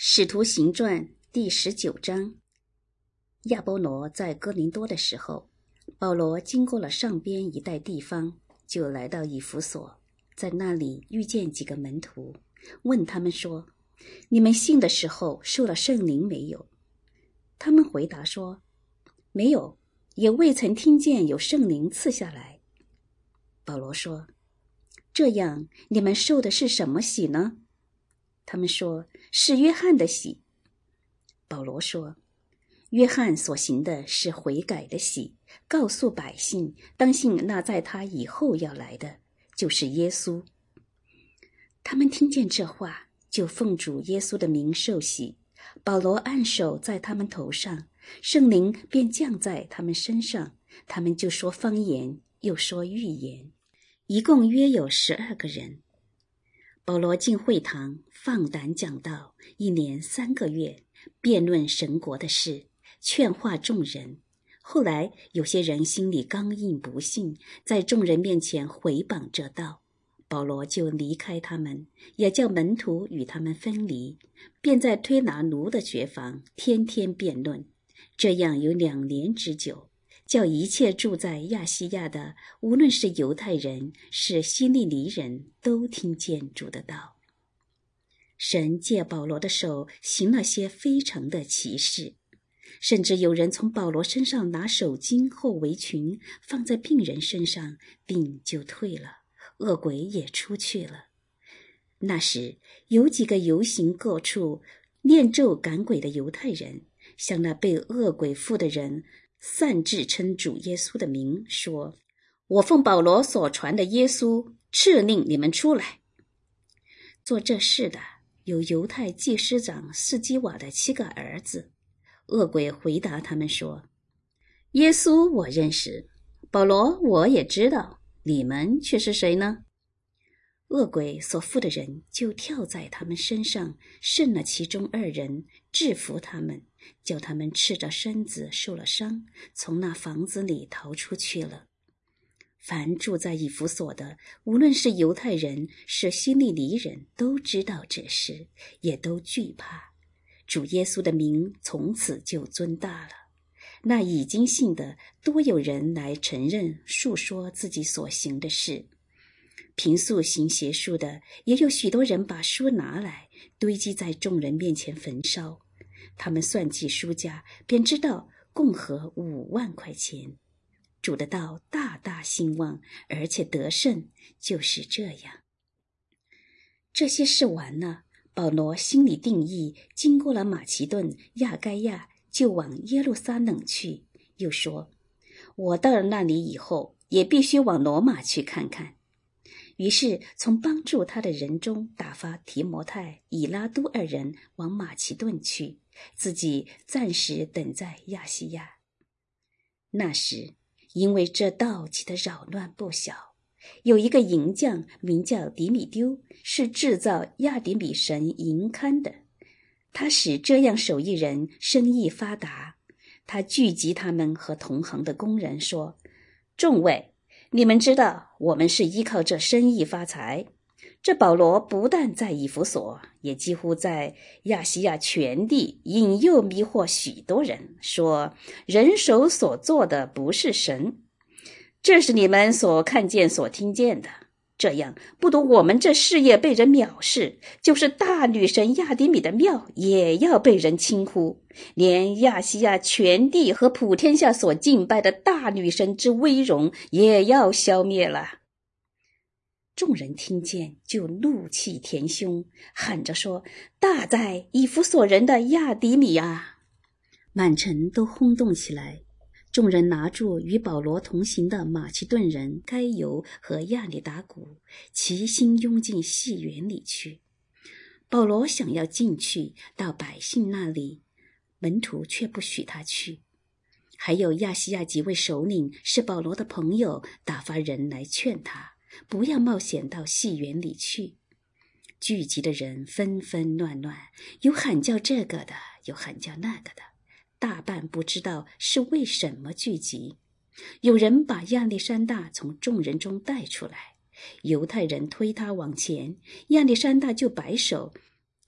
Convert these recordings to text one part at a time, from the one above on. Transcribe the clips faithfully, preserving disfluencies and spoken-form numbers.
使徒行传第十九章。亚波罗在哥林多的时候，保罗经过了上边一带地方，就来到以弗所，在那里遇见几个门徒，问他们说：你们信的时候受了圣灵没有？他们回答说：没有，也未曾听见有圣灵赐下来。保罗说：这样你们受的是什么洗呢？他们说：是约翰的洗。保罗说：约翰所行的是悔改的洗，告诉百姓当信那在他以后要来的，就是耶稣。他们听见这话，就奉主耶稣的名受洗。保罗按手在他们头上，圣灵便降在他们身上，他们就说方言，又说预言，一共约有十二个人。保罗进会堂，放胆讲道，一年三个月，辩论神国的事，劝化众人。后来有些人心里刚硬不信，在众人面前毁谤这道，保罗就离开他们，也叫门徒与他们分离，便在推拿奴的学房天天辩论，这样有两年之久，叫一切住在亚细亚的，无论是犹太人是希利尼人，都听见主的道。神借保罗的手行了些非常的奇事，甚至有人从保罗身上拿手巾或围裙放在病人身上，病就退了，恶鬼也出去了。那时有几个游行各处念咒赶鬼的犹太人，向那被恶鬼附的人擅自称主耶稣的名，说：我奉保罗所传的耶稣敕令你们出来。做这事的有犹太祭司长士基瓦的七个儿子。恶鬼回答他们说：耶稣我认识，保罗我也知道，你们却是谁呢？恶鬼所附的人就跳在他们身上，胜了其中二人，制服他们，叫他们赤着身子受了伤，从那房子里逃出去了。凡住在以弗所的，无论是犹太人是希利尼人，都知道这事，也都惧怕。主耶稣的名从此就尊大了。那已经信的多有人来承认述说自己所行的事。平素行邪术的也有许多人把书拿来堆积在众人面前焚烧，他们算计书价，便知道共合五万块钱。主的道大大兴旺，而且得胜，就是这样。这些事完了，保罗心里定义，经过了马其顿、亚该亚，就往耶路撒冷去，又说：我到了那里以后，也必须往罗马去看看。于是从帮助他的人中打发提摩太、以拉都二人往马其顿去，自己暂时等在亚细亚。那时因为这道起的扰乱不小，有一个银匠名叫迪米丢，是制造亚底米神银龛的，他使这样手艺人生意发达。他聚集他们和同行的工人说：众位，你们知道我们是依靠这生意发财。这保罗不但在以弗所，也几乎在亚细亚全地引诱迷惑许多人，说人手所做的不是神。这是你们所看见所听见的，这样不独我们这事业被人藐视，就是大女神亚底米的庙也要被人轻忽，连亚细亚全地和普天下所敬拜的大女神之威荣也要消灭了。众人听见就怒气填胸，喊着说：大在以弗所人的亚底米啊！满城都轰动起来。众人拿住与保罗同行的马其顿人该犹和亚里达古，齐心拥进戏园里去。保罗想要进去到百姓那里，门徒却不许他去。还有亚细亚几位首领是保罗的朋友，打发人来劝他不要冒险到戏园里去。聚集的人纷纷乱乱，有喊叫这个的，有喊叫那个的，大半不知道是为什么聚集。有人把亚历山大从众人中带出来，犹太人推他往前，亚历山大就摆手，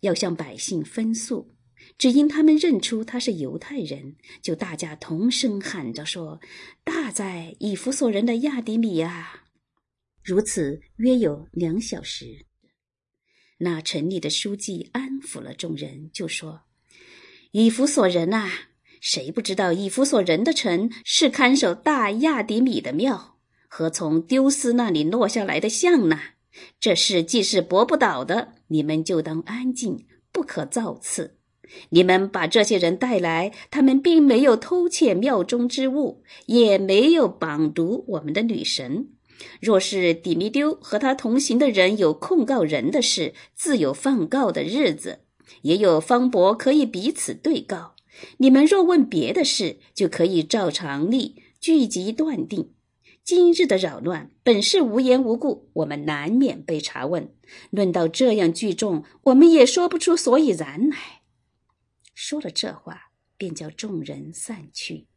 要向百姓分诉。只因他们认出他是犹太人，就大家同声喊着说：大哉以弗所人的亚底米啊！如此约有两小时。那城里的书记安抚了众人，就说：以弗所人啊，谁不知道以弗所人的城是看守大亚底米的庙和从丢斯那里落下来的像呢？这事既是驳不倒的，你们就当安静，不可造次。你们把这些人带来，他们并没有偷窃庙中之物，也没有绑毒我们的女神。若是底米丢和他同行的人有控告人的事，自有放告的日子，也有方伯可以彼此对告。你们若问别的事，就可以照常例聚集断定。今日的扰乱本是无缘无故，我们难免被查问。论到这样聚众，我们也说不出所以然来。说了这话，便叫众人散去。